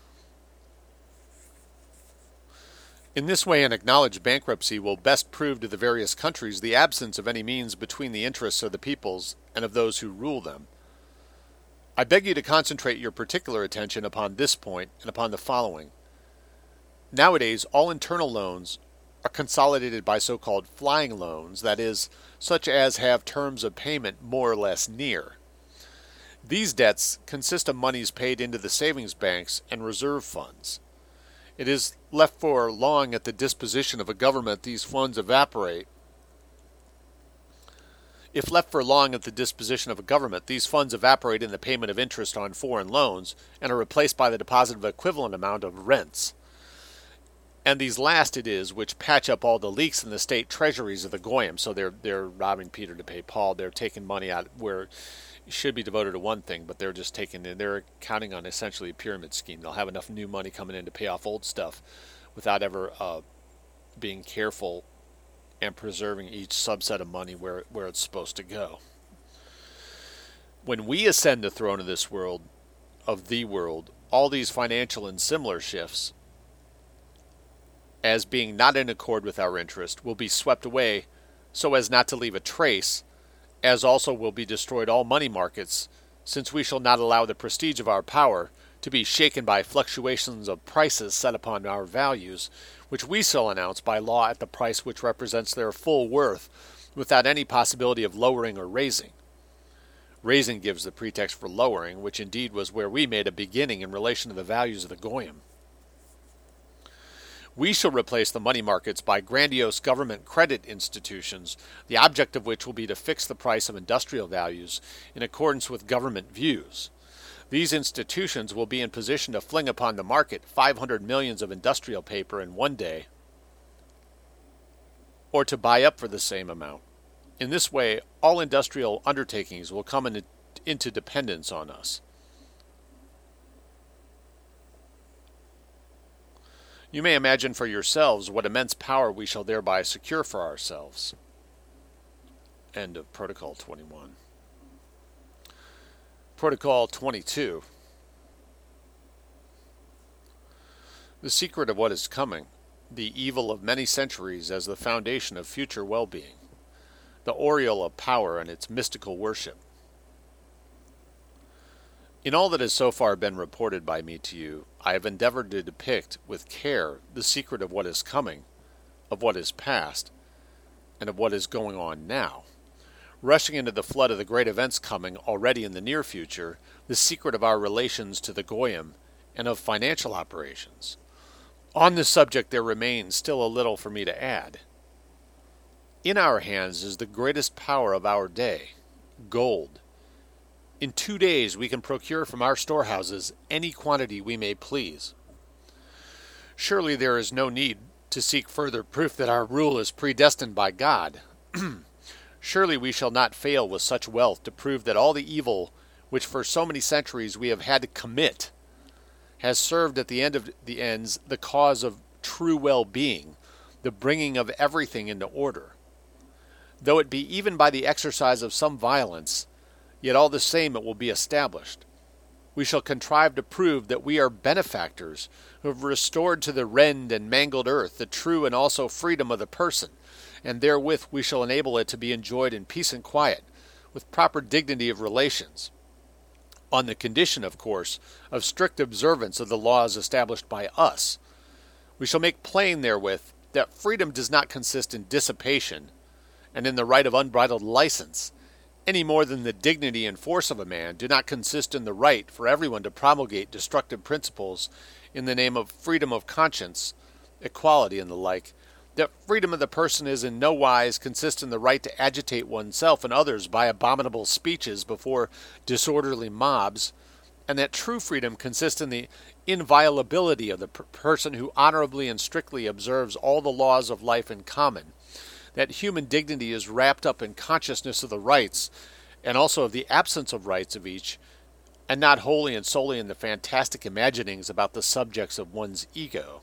In this way, an acknowledged bankruptcy will best prove to the various countries the absence of any means between the interests of the peoples and of those who rule them. I beg you to concentrate your particular attention upon this point and upon the following. Nowadays, all internal loans are consolidated by so-called flying loans, that is, such as have terms of payment more or less near. These debts consist of monies paid into the savings banks and reserve funds. It is left for long at the disposition of a government these funds evaporate If left for long at the disposition of a government, these funds evaporate in the payment of interest on foreign loans and are replaced by the deposit of equivalent amount of rents. And these last it is which patch up all the leaks in the state treasuries of the Goyim. So they're they're robbing Peter to pay Paul. They're taking money out where it should be devoted to one thing, but they're just taking in. They're counting on essentially a pyramid scheme. They'll have enough new money coming in to pay off old stuff without ever uh, being careful and preserving each subset of money where where it's supposed to go. When we ascend the throne of this world, of the world, all these financial and similar shifts, as being not in accord with our interest, will be swept away so as not to leave a trace, as also will be destroyed all money markets, since we shall not allow the prestige of our power to be shaken by fluctuations of prices set upon our values, which we shall announce by law at the price which represents their full worth, without any possibility of lowering or raising. Raising gives the pretext for lowering, which indeed was where we made a beginning in relation to the values of the Goyim. We shall replace the money markets by grandiose government credit institutions, the object of which will be to fix the price of industrial values in accordance with government views. These institutions will be in position to fling upon the market five hundred millions of industrial paper in one day, or to buy up for the same amount. In this way, all industrial undertakings will come in, into dependence on us. You may imagine for yourselves what immense power we shall thereby secure for ourselves. End of Protocol twenty-one. Protocol twenty-two. The secret of what is coming, the evil of many centuries as the foundation of future well-being, the aureole of power and its mystical worship. In all that has so far been reported by me to you, I have endeavored to depict with care the secret of what is coming, of what is past, and of what is going on now. Rushing into the flood of the great events coming already in the near future, the secret of our relations to the Goyim, and of financial operations. On this subject there remains still a little for me to add. In our hands is the greatest power of our day, gold. In two days we can procure from our storehouses any quantity we may please. Surely there is no need to seek further proof that our rule is predestined by God. Surely we shall not fail with such wealth to prove that all the evil which for so many centuries we have had to commit has served at the end of the ends the cause of true well-being, the bringing of everything into order. Though it be even by the exercise of some violence, yet all the same it will be established. We shall contrive to prove that we are benefactors who have restored to the rend and mangled earth the true and also freedom of the person, and therewith we shall enable it to be enjoyed in peace and quiet, with proper dignity of relations, on the condition, of course, of strict observance of the laws established by us. We shall make plain therewith that freedom does not consist in dissipation, and in the right of unbridled license, any more than the dignity and force of a man do not consist in the right for everyone to promulgate destructive principles in the name of freedom of conscience, equality, and the like, that freedom of the person is in no wise consist in the right to agitate oneself and others by abominable speeches before disorderly mobs, and that true freedom consists in the inviolability of the per- person who honorably and strictly observes all the laws of life in common, that human dignity is wrapped up in consciousness of the rights, and also of the absence of rights of each, and not wholly and solely in the fantastic imaginings about the subjects of one's ego.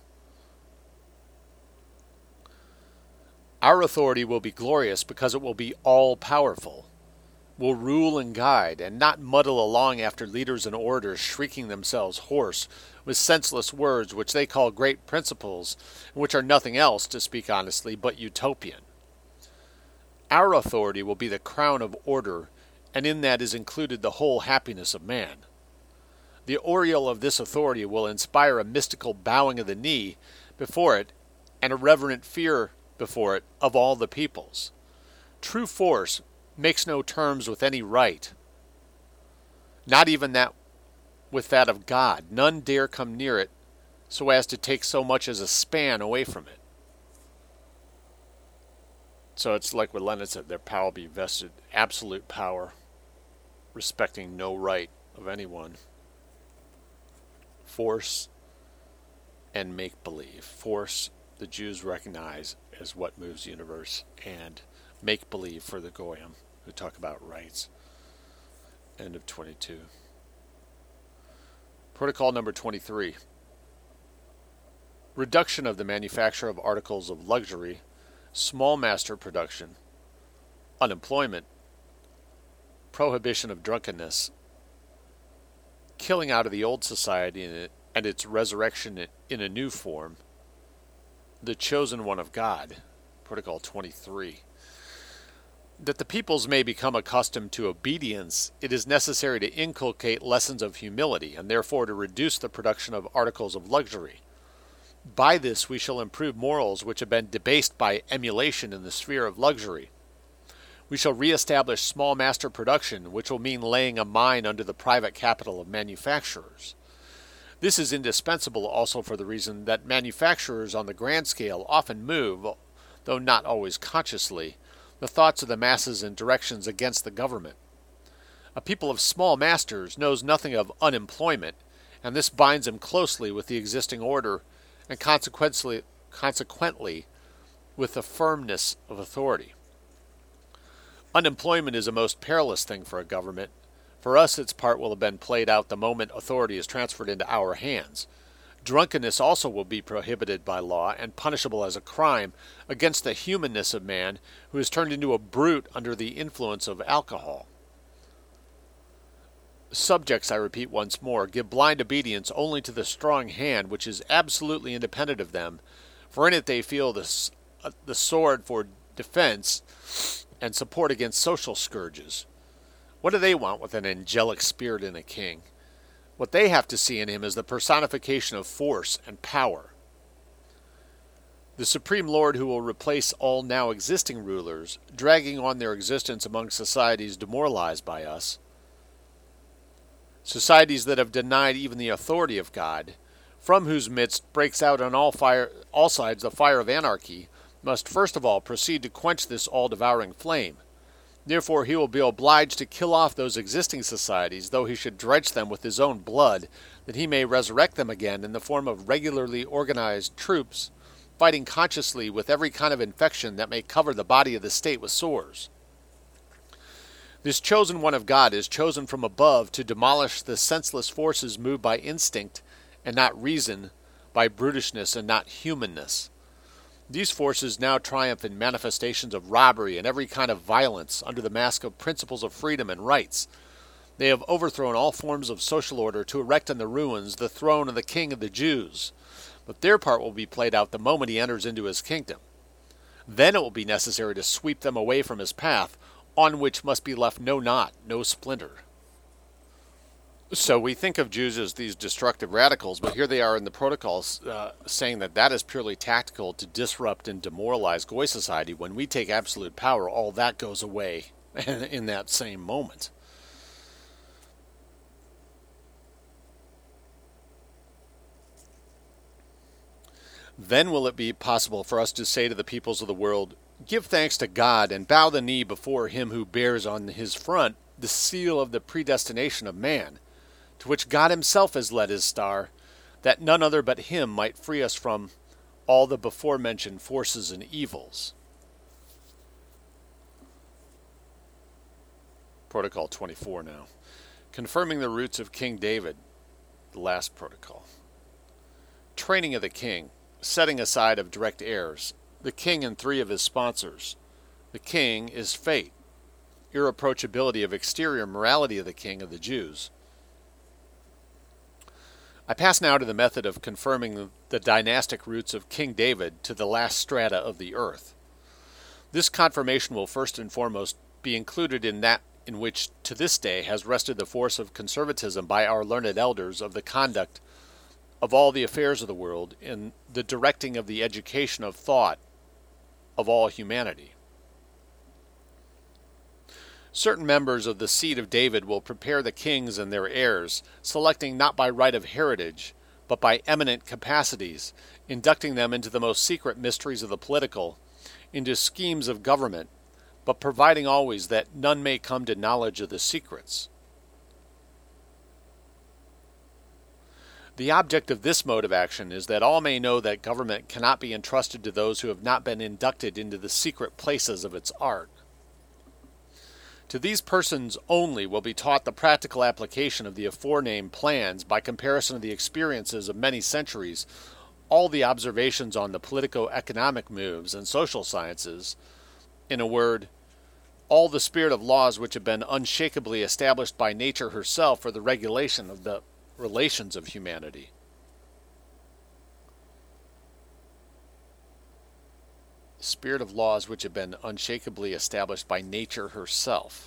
Our authority will be glorious because it will be all-powerful, will rule and guide, and not muddle along after leaders and orators shrieking themselves hoarse with senseless words which they call great principles, and which are nothing else, to speak honestly, but utopian. Our authority will be the crown of order, and in that is included the whole happiness of man. The aureole of this authority will inspire a mystical bowing of the knee before it, and a reverent fear before it of all the peoples. True force makes no terms with any right, not even that with that of God. None dare come near it so as to take so much as a span away from it. So it's like what Lenin said, their power will be vested, absolute power, respecting no right of anyone. Force and make-believe. Force, the Jews recognize as what moves the universe, and make-believe for the Goyim, who talk about rights. End of twenty-two. Protocol number twenty-three. Reduction of the manufacture of articles of luxury, small master production, unemployment, prohibition of drunkenness, killing out of the old society and its resurrection in a new form, the chosen one of God, Protocol twenty-three. That the peoples may become accustomed to obedience, it is necessary to inculcate lessons of humility, and therefore to reduce the production of articles of luxury. By this we shall improve morals which have been debased by emulation in the sphere of luxury. We shall re-establish small master production, which will mean laying a mine under the private capital of manufacturers. This is indispensable also for the reason that manufacturers on the grand scale often move, though not always consciously, the thoughts of the masses in directions against the government. A people of small masters knows nothing of unemployment, and this binds them closely with the existing order, and consequently, consequently with the firmness of authority. Unemployment is a most perilous thing for a government. For us, its part will have been played out the moment authority is transferred into our hands. Drunkenness also will be prohibited by law and punishable as a crime against the humanness of man who is turned into a brute under the influence of alcohol. Subjects, I repeat once more, give blind obedience only to the strong hand which is absolutely independent of them, for in it they feel the, uh, the sword for defense and support against social scourges. What do they want with an angelic spirit in a king? What they have to see in him is the personification of force and power. The Supreme Lord who will replace all now existing rulers, dragging on their existence among societies demoralized by us, societies that have denied even the authority of God, from whose midst breaks out on all fire, all sides the fire of anarchy, must first of all proceed to quench this all-devouring flame. Therefore he will be obliged to kill off those existing societies, though he should drench them with his own blood, that he may resurrect them again in the form of regularly organized troops, fighting consciously with every kind of infection that may cover the body of the state with sores. This chosen one of God is chosen from above to demolish the senseless forces moved by instinct and not reason, by brutishness and not humanness. These forces now triumph in manifestations of robbery and every kind of violence under the mask of principles of freedom and rights. They have overthrown all forms of social order to erect on the ruins the throne of the King of the Jews. But their part will be played out the moment he enters into his kingdom. Then it will be necessary to sweep them away from his path, on which must be left no knot, no splinter. So we think of Jews as these destructive radicals, but here they are in the protocols uh, saying that that is purely tactical to disrupt and demoralize Goy society. When we take absolute power, all that goes away in that same moment. Then will it be possible for us to say to the peoples of the world, give thanks to God and bow the knee before him who bears on his front the seal of the predestination of man, to which God himself has led his star, that none other but him might free us from all the before-mentioned forces and evils. Protocol twenty-four now. Confirming the roots of King David, the last protocol. Training of the king, setting aside of direct heirs, the king and three of his sponsors. The king is fate, irreproachability of exterior morality of the king of the Jews. I pass now to the method of confirming the dynastic roots of King David to the last strata of the earth. This confirmation will first and foremost be included in that in which to this day has rested the force of conservatism by our learned elders of the conduct of all the affairs of the world in the directing of the education of thought of all humanity. Certain members of the seed of David will prepare the kings and their heirs, selecting not by right of heritage, but by eminent capacities, inducting them into the most secret mysteries of the political, into schemes of government, but providing always that none may come to knowledge of the secrets. The object of this mode of action is that all may know that government cannot be entrusted to those who have not been inducted into the secret places of its art. To these persons only will be taught the practical application of the aforenamed plans by comparison of the experiences of many centuries, all the observations on the politico-economic moves and social sciences, in a word, all the spirit of laws which have been unshakably established by nature herself for the regulation of the relations of humanity. The spirit of laws which have been unshakably established by nature herself.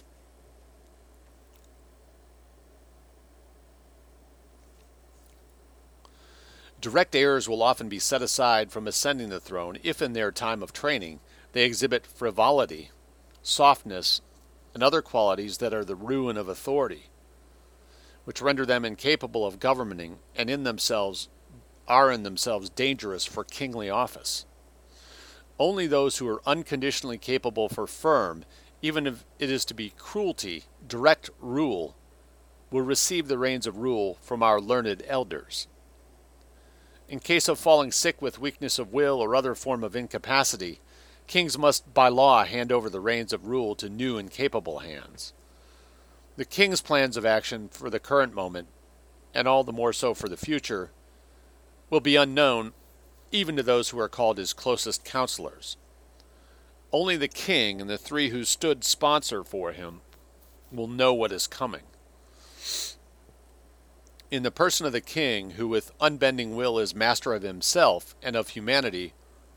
Direct heirs will often be set aside from ascending the throne if in their time of training they exhibit frivolity, softness, and other qualities that are the ruin of authority, which render them incapable of governing and in themselves are in themselves dangerous for kingly office. Only those who are unconditionally capable for firm, even if it is to be cruelty, direct rule, will receive the reins of rule from our learned elders. In case of falling sick with weakness of will or other form of incapacity, kings must by law hand over the reins of rule to new and capable hands. The king's plans of action for the current moment, and all the more so for the future, will be unknown even to those who are called his closest counselors. Only the king and the three who stood sponsor for him will know what is coming. In the person of the king, who with unbending will is master of himself and of humanity,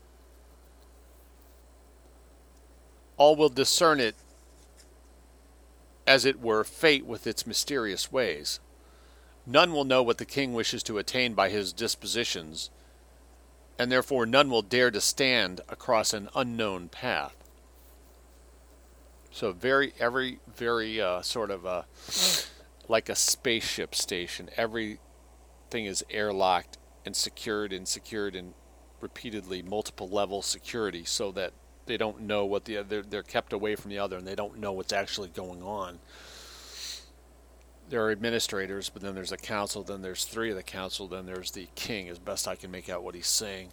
all will discern it, as it were, fate with its mysterious ways. None will know what the king wishes to attain by his dispositions, and therefore none will dare to stand across an unknown path. So very, every, very uh, sort of a, like a spaceship station. Everything is airlocked and secured and secured and repeatedly multiple level security, so that they don't know what the they're, they're kept away from the other, and they don't know what's actually going on. There are administrators, but then there's a council, then there's three of the council, then there's the king, as best I can make out what he's saying.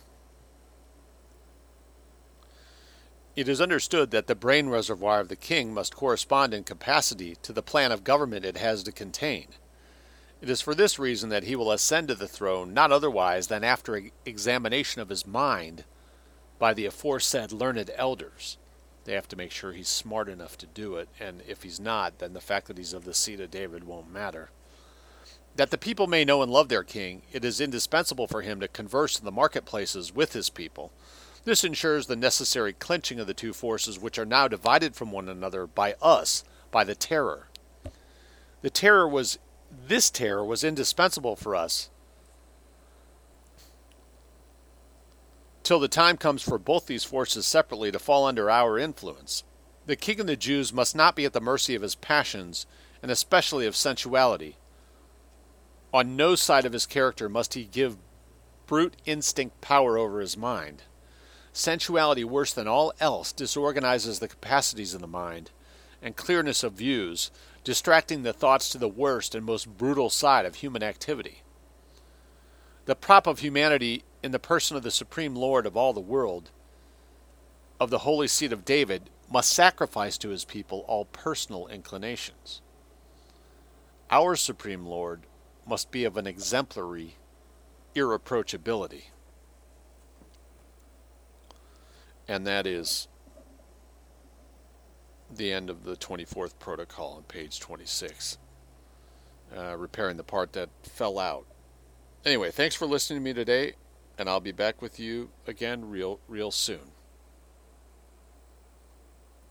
It is understood that the brain reservoir of the king must correspond in capacity to the plan of government it has to contain. It is for this reason that he will ascend to the throne, not otherwise than after examination of his mind by the aforesaid learned elders. They have to make sure he's smart enough to do it, and if he's not, then the fact that he's of the seed of David won't matter. That the people may know and love their king, it is indispensable for him to converse in the marketplaces with his people. This ensures the necessary clinching of the two forces which are now divided from one another by us, by the terror. The terror was, this terror was indispensable for us till the time comes for both these forces separately to fall under our influence. The king of the Jews must not be at the mercy of his passions, and especially of sensuality. On no side of his character must he give brute instinct power over his mind. Sensuality, worse than all else, disorganizes the capacities of the mind, and clearness of views, distracting the thoughts to the worst and most brutal side of human activity. The prop of humanity in the person of the Supreme Lord of all the world, of the holy seed of David, must sacrifice to his people all personal inclinations. Our Supreme Lord must be of an exemplary irreproachability. And that is the end of the twenty-fourth protocol on page twenty-six. Uh, repairing the part that fell out. Anyway, thanks for listening to me today, and I'll be back with you again real, real soon.